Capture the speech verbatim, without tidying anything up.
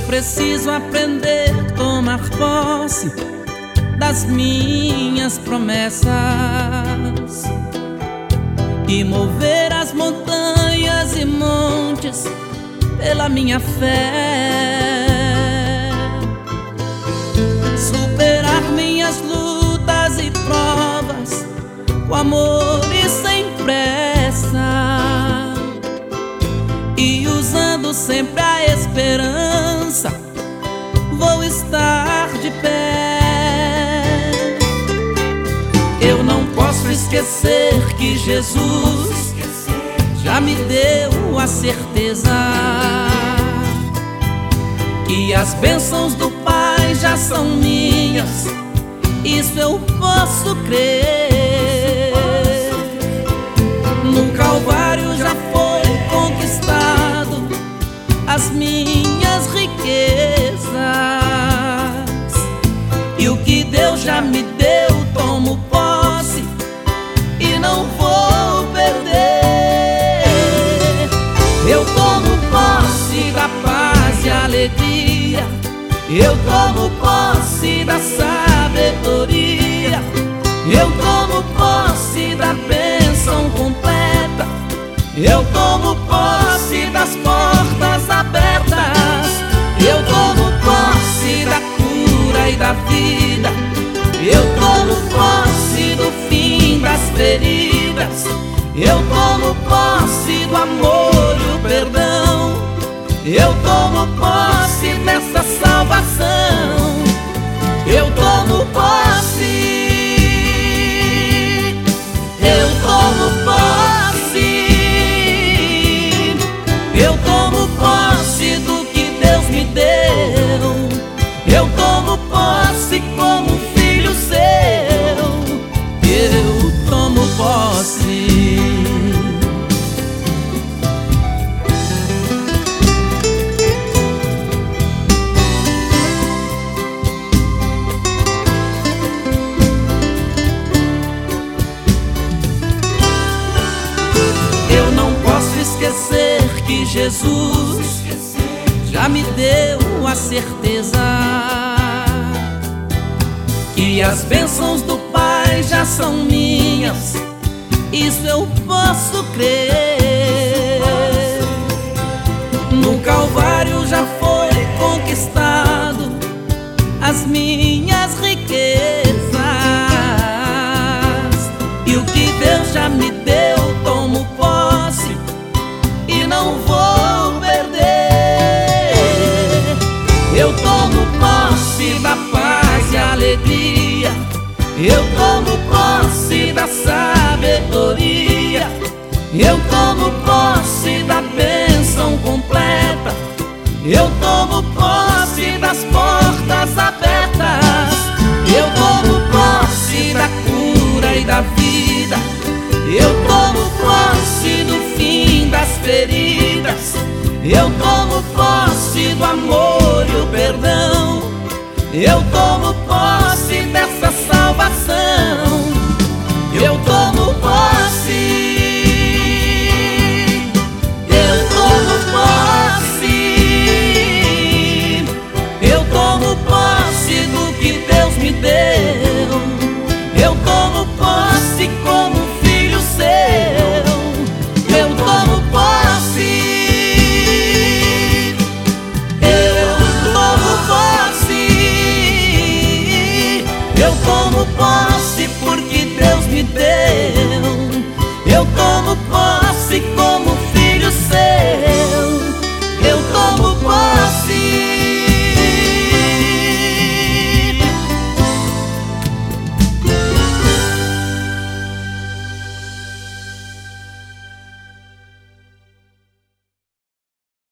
preciso aprender a tomar posse das minhas promessas e mover as montanhas e montes pela minha fé, superar minhas lutas e provas com amor e sem pressa, e usando sempre a esperança, vou estar de pé. Eu não posso esquecer que Jesus já me deu a certeza que as bênçãos do Pai já são minhas. Isso eu posso crer. No Calvário já foi conquistado as minhas riquezas, e o que Deus já me deu tomo posse e não vou perder. Eu tomo posse da paz e alegria, eu tomo posse da sabedoria, eu tomo posse da bênção completa, eu tomo posse das portas abertas, eu tomo posse da cura e da vida, eu tomo posse do fim das feridas, eu tomo posse do amor e o perdão, eu tomo posse dessa salvação, eu tomo posse, eu tomo posse, eu tomo posse do que Deus me deu, eu tomo posse como filho seu, eu tomo posse. Eu não posso esquecer que Jesus já me deu a certeza que as bênçãos do Pai já são minhas. Isso eu posso crer. No Calvário já foi conquistado as minhas riquezas, e o que Deus já me deu tomo posse e não vou perder. Eu tomo posse da paz e alegria, eu tomo posse da sabedoria, eu tomo posse da bênção completa, eu tomo posse das portas abertas, eu tomo posse da cura e da vida, eu tomo posse do fim das feridas, eu tomo posse do amor e o perdão, eu tomo posse dessa salvação,